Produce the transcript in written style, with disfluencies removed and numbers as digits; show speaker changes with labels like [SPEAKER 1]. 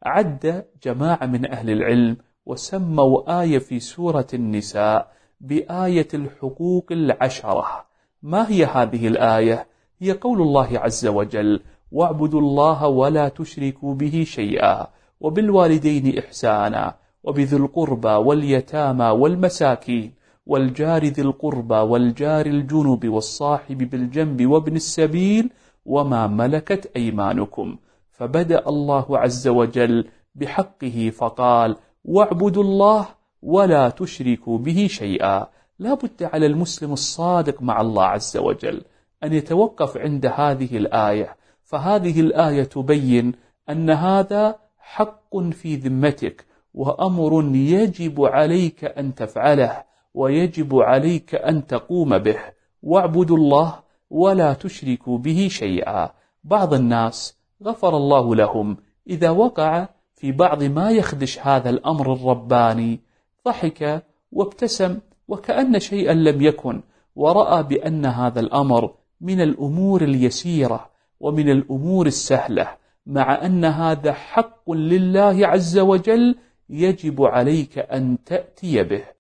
[SPEAKER 1] عد جماعة من أهل العلم وسموا آية في سورة النساء بآية الحقوق العشرة. ما هي هذه الآية؟ هي قول الله عز وجل: واعبدوا الله ولا تشركوا به شيئا وبالوالدين إحسانا وبذي القربى واليتامى والمساكين والجار ذي القربى والجار الجنب والصاحب بالجنب وابن السبيل وما ملكت أيمانكم. فبدأ الله عز وجل بحقه فقال: واعبدوا الله ولا تشركوا به شيئا. لا بد على المسلم الصادق مع الله عز وجل أن يتوقف عند هذه الآية، فهذه الآية تبين أن هذا حق في ذمتك وأمر يجب عليك أن تفعله ويجب عليك أن تقوم به. واعبدوا الله ولا تشركوا به شيئا. بعض الناس غفر الله لهم إذا وقع في بعض ما يخدش هذا الأمر الرباني ضحك وابتسم وكأن شيئا لم يكن، ورأى بأن هذا الأمر من الأمور اليسيرة ومن الأمور السهلة، مع أن هذا حق لله عز وجل يجب عليك أن تأتي به.